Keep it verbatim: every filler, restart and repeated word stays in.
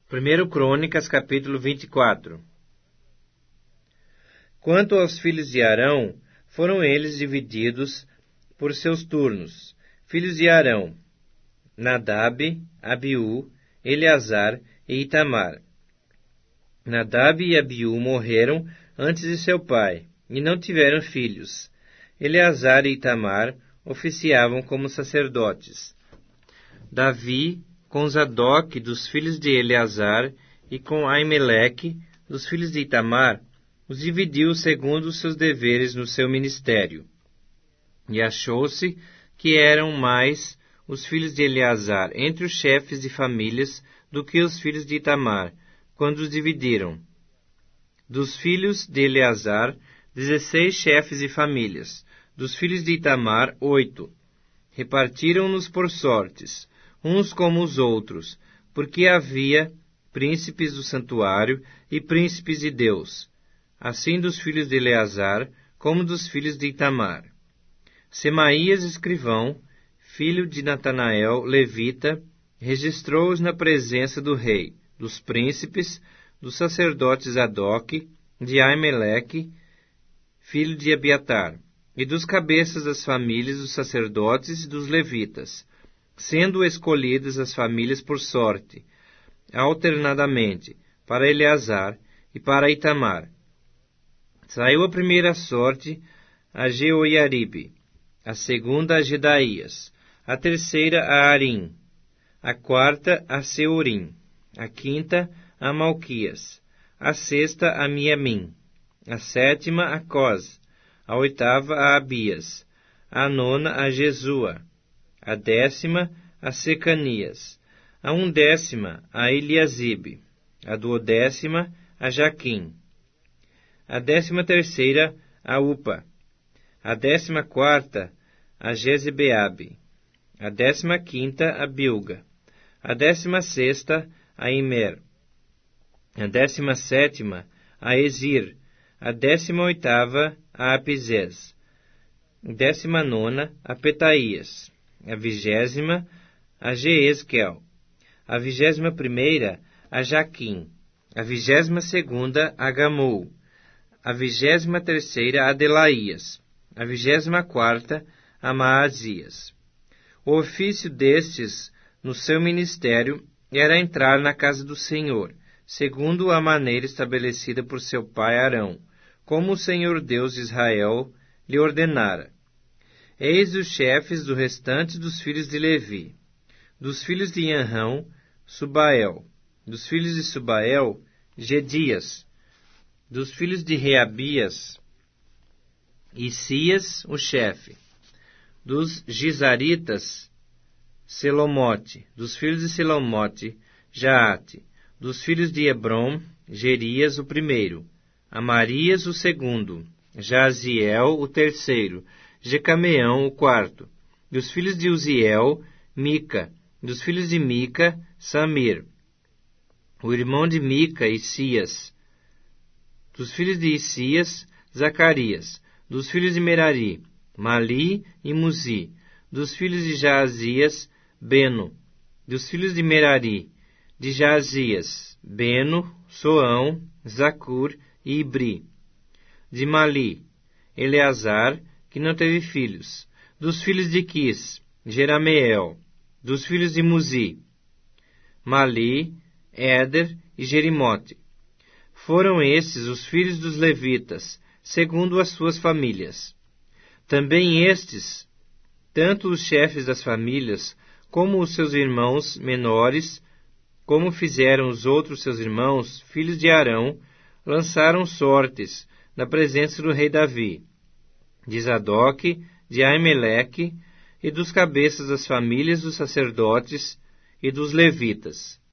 primeira Crônicas, capítulo vinte e quatro. Quanto aos filhos de Arão, foram eles divididos por seus turnos. Filhos de Arão: Nadab, Abiú, Eleazar e Itamar. Nadab e Abiú morreram antes de seu pai, e não tiveram filhos. Eleazar e Itamar oficiavam como sacerdotes. Davi, com Zadok dos filhos de Eleazar e com Aimeleque dos filhos de Itamar, os dividiu segundo os seus deveres no seu ministério. E achou-se que eram mais os filhos de Eleazar entre os chefes de famílias do que os filhos de Itamar, quando os dividiram. Dos filhos de Eleazar, dezesseis chefes de famílias. Dos filhos de Itamar, oito. Repartiram-nos por sortes, uns como os outros, porque havia príncipes do santuário e príncipes de Deus, assim dos filhos de Eleazar, como dos filhos de Itamar. Semaías, escrivão, filho de Natanael, levita, registrou-os na presença do rei, dos príncipes, dos sacerdotes Zadok, de Aimeleque, filho de Abiatar, e dos cabeças das famílias dos sacerdotes e dos levitas, sendo escolhidas as famílias por sorte, alternadamente, para Eleazar e para Itamar. Saiu a primeira sorte a Jeoiaribe, a segunda a Jedaías, a terceira a Arim, a quarta a Seurim, a quinta a Malquias, a sexta a Miamim, a sétima a Cos, a oitava a Abias, a nona a Jesua, a décima a Secanias, a undécima a Eliasibe, a duodécima a Jaquim, a décima terceira a Upa, a décima quarta a Jezebeabe, a décima quinta a Bilga, a décima sexta a Imer, a décima sétima a Ezir, a décima oitava a Apizés, a décima nona a Petaías, a vigésima a Jeesquel, a vigésima primeira a Jaquim, a vigésima segunda a Gamul, a vigésima terceira a Delaías, a vigésima quarta a Maazias. O ofício destes no seu ministério era entrar na casa do Senhor, segundo a maneira estabelecida por seu pai Arão, como o Senhor Deus de Israel lhe ordenara. Eis os chefes do restante dos filhos de Levi. Dos filhos de Anrão, Subael. Dos filhos de Subael, Gedias. Dos filhos de Reabias, Isias, o chefe. Dos Gizaritas, Selomote. Dos filhos de Selomote, Jaate. Dos filhos de Hebron, Gerias, o primeiro. Amarias, o segundo. Jaziel, o terceiro. Jecameão, o quarto. Dos filhos de Uziel, Mica. Dos filhos de Mica, Samir. O irmão de Mica, Isias. Dos filhos de Isias, Zacarias. Dos filhos de Merari, Mali e Muzi. Dos filhos de Jaazias, Beno. Dos filhos de Merari, de Jaazias, Beno, Soão, Zacur e Ibri. De Mali, Eleazar, que não teve filhos. Dos filhos de Quis, Jerameel. Dos filhos de Muzi, Mali, Éder e Jerimote. Foram esses os filhos dos levitas, segundo as suas famílias. Também estes, tanto os chefes das famílias, como os seus irmãos menores, como fizeram os outros seus irmãos, filhos de Arão, lançaram sortes na presença do rei Davi, de Zadok, de Aimeleque, e dos cabeças das famílias dos sacerdotes e dos levitas.